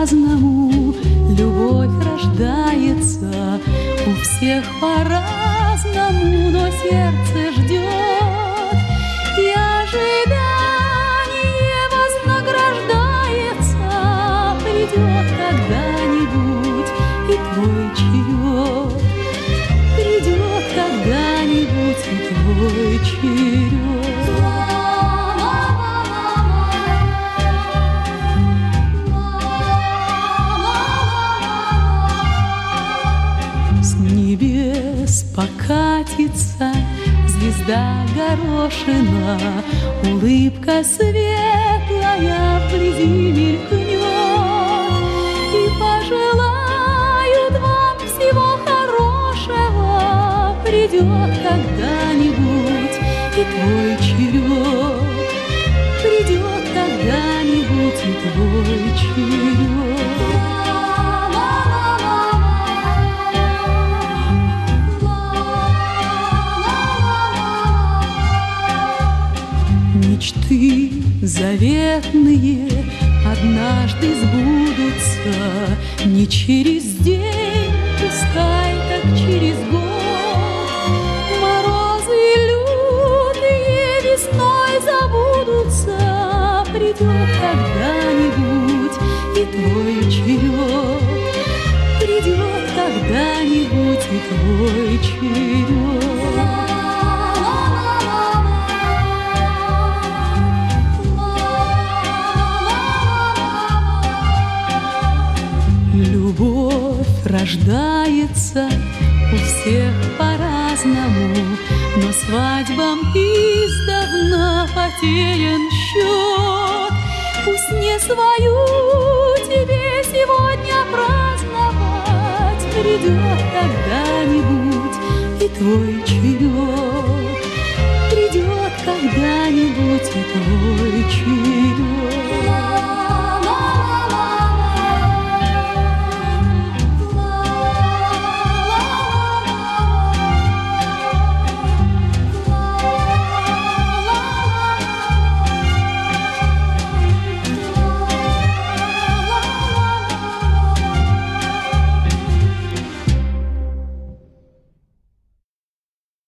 по-разному любовь рождается, у всех по-разному, но сердце ждет, и ожидание вознаграждается. Придет когда-нибудь и твой черед, придет когда-нибудь и твой черед. Покатится звезда горошина, улыбка светлая вблизи мелькнет, и пожелают вам всего хорошего. Придет когда-нибудь и твой черед, придет когда-нибудь и твой черед. Мечты заветные однажды сбудутся, не через день, пускай так через год. Морозы лютые весной забудутся, придет когда-нибудь и твой черед, придет когда-нибудь и твой черед. Любовь рождается у всех по-разному, но свадьбам издавна потерян счет. Пусть не свою тебе сегодня праздновать, придет когда-нибудь и твой черед, придет когда-нибудь и твой черед.